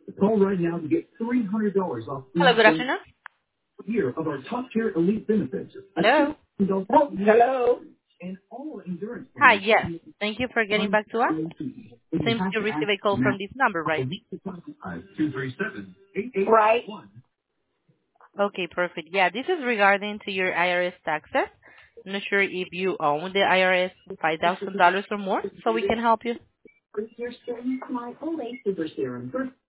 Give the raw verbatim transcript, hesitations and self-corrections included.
Call right now to get three hundred dollars off Hello, good one afternoon. year of our top tier elite benefits. A Hello. two Oh, hello. And all endurance Hi, plans yes. Thank you for getting on back to us. guarantee. And you Seems have you to receive ask a call from Matt this number, right? two three seven eight eight right one. Okay, perfect. Yeah, this is regarding to your I R S taxes. I'm not sure if you own the I R S five thousand dollars or more, so we can help you. Your Smile Olay Super Serum.